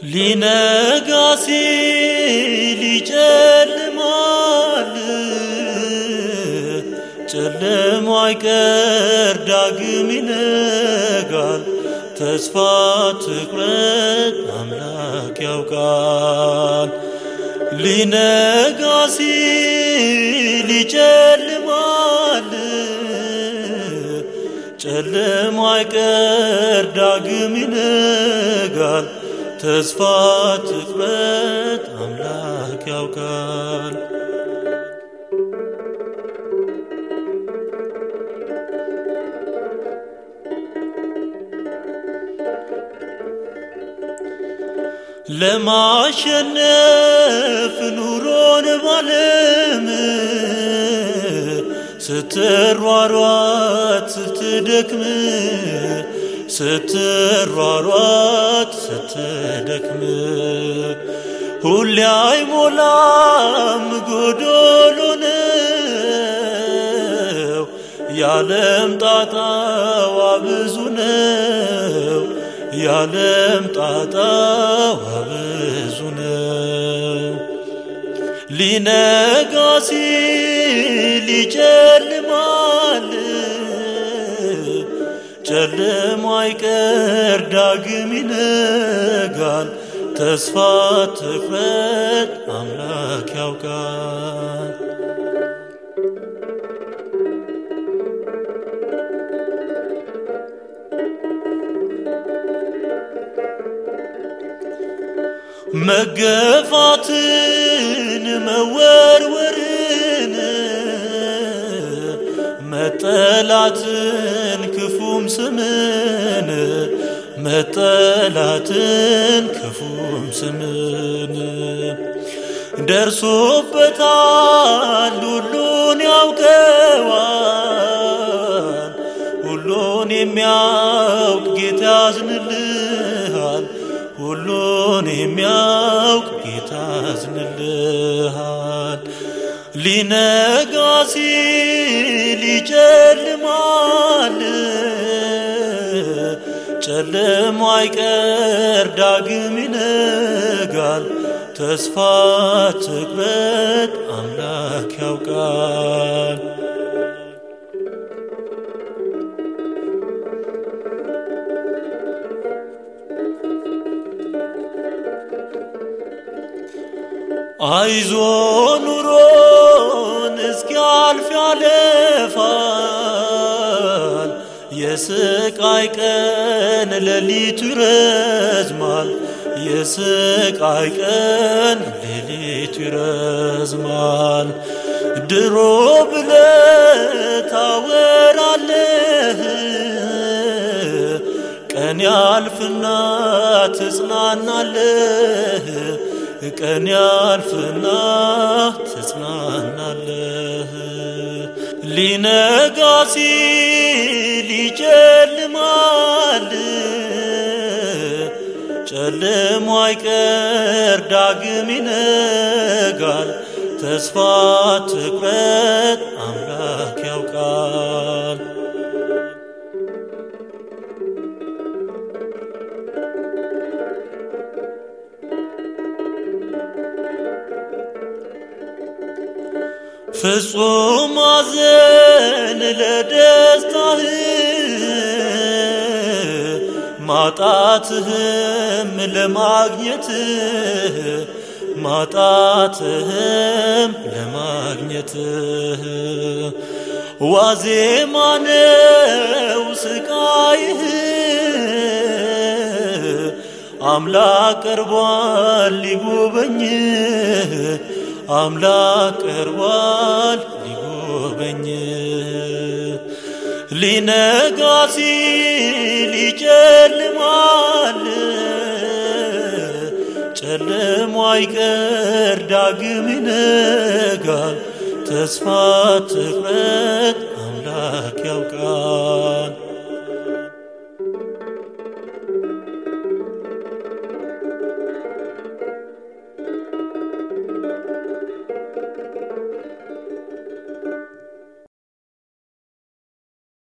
ሊነጋ ሲል ይጨልማል ጨለማ አይቀር ዳግም ይነጋል ተስፋ ትቁረጥ አምላክ ያውቃል ሊነጋ ሲል ይጨልማል ጨለማ አይቀር ዳግም ይነጋል ተስፋ ትቁረጥ አምላክ ያውቃል ለማሸነፍ ኑሮን ባለም ስትሯሯጥ ስትደክም ሁሌ አይሞላም ጎዶሎ ነው ያለም ጣጣዋ ብዙ ነው ያለም ጣጣዋ ብዙ ነው ሊነጋ ሲል ይጨልማል ጨለማ አይቀር ዳግም ይነጋል ተስፋ ትቁረጥ አምላክ ያውቃል መገፋትን መወርወርን መጠላትን ክፉም ስምን ደርሶበታል ሁሉን ያውቀዋል ሁሉን የሚያውቅ ጌታ ያዝንልሃል ሁሉን የሚያውቅ ጌታ ያዝንልሃል ሊነጋ ሲል ይጨልማል ጨለማ አይቀር ዳግም ይነጋል ተስፋ ትቁረጥ አምላክ ያውቃል አይዞ ኑሮን እስኪያልፍ ያለፋል የስቃይ ቀን ሌሊቱ ይረዝማል የስቃይ ቀን ሌሊቱ ይረዝማል ድሮ ብለህ ታወራለህ ቀን ያልፍና ትጽናናለህ ቀን ያልፍና ትጽናናለህ ሊነጋ ሲል ይጨልማል ጨለማ አይቀር ዳግም ይነጋል ተስፋ ትቁረጥ አምላክ ያውቃል ፍጹም አዘን ለደስታህ ማጣትህም ለማግኘትህ ዋዜማ ነው ስቃይህ አምላክ ቀርቧል ሊጎበኝህ አምላክ ቀርቧል ሊጎበኝህ ሊነጋ ሲል ይጨልማል ጨለማ አይቀር ዳግም ይነጋል ተስፋ ትቁረጥ አምላክ ያውቃል